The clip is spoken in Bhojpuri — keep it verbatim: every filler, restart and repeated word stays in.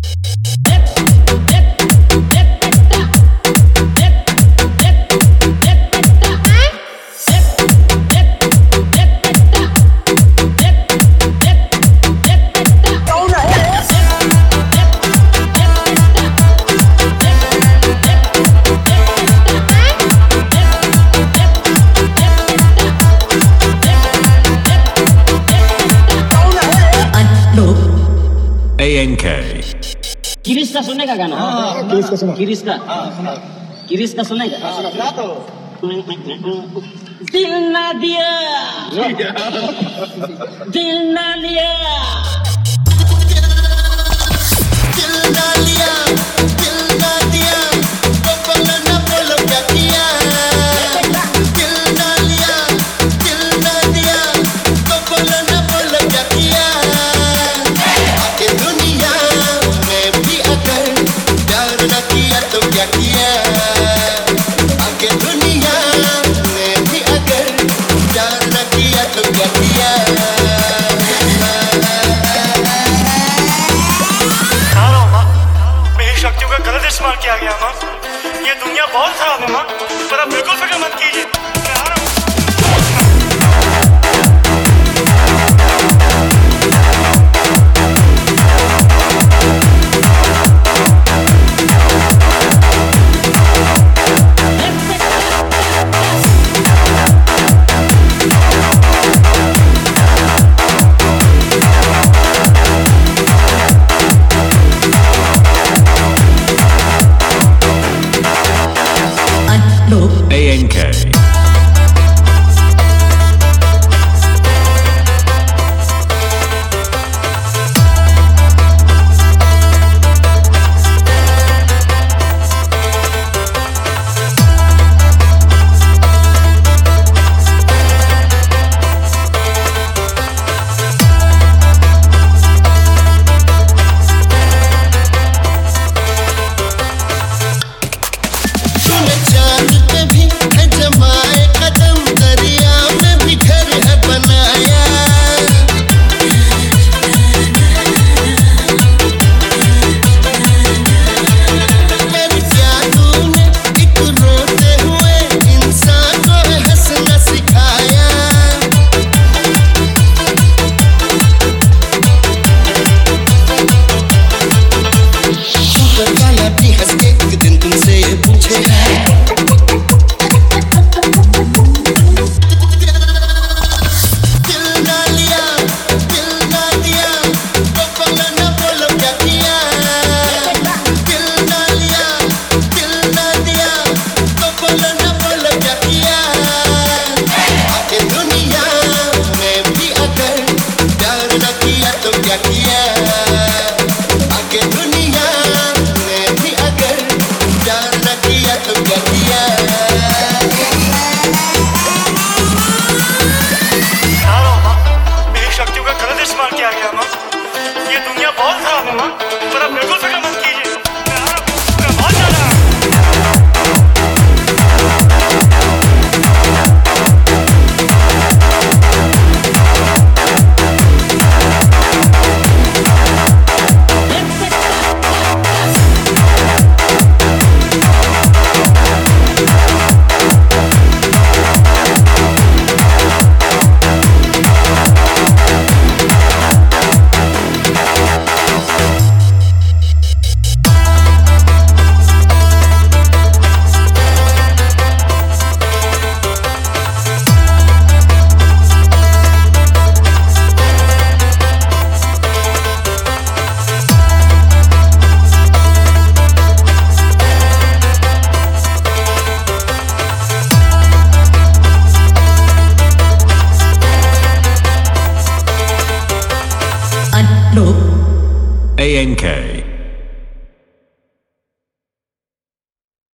A N K किरिस का सुनने का गाना। किरिस का सुना किरिस का किरिस का सुनेगा। दिल ना दिया दिल ना लिया दिल ना लिया दिल ना दिया तो बोलो ना बोलो क्या किया। दिल ना लिया दिल ना दिया तो बोलो ना बोलो क्या किया। आगे दुनिया में भी अगर प्यार ना किया तो क्या किया। आगे दुनिया में भी अगर प्यार ना किया तो क्या किया। शक्तियों का गलत इस्तेमाल किया गया माँ। ये दुनिया बहुत खराब है माँ, पर आप बिल्कुल फिक्र मत कीजिए, मैं आ रहा हूँ। A N K चांद पे भी है जमाए कदम, दरिया में भी घर है बनाया। मेरी जादू ने एक रोते हुए इंसान को हंसना सिखाया। ऊपर वाला भी हंस के एक दिन तुमसे ये पूछेगा। क्या किया आगे दुनिया में भी अगर प्यार न किया तो क्या किया। मेरी शक्तियों का गलत इस्तेमाल किया गया माँ। ये दुनिया बहुत खराब है माँ, पर आप बिल्कुल फिक्र मत कीजिए, मैं आ रहा हूँ, मैं बहुत ज्यादा। A N K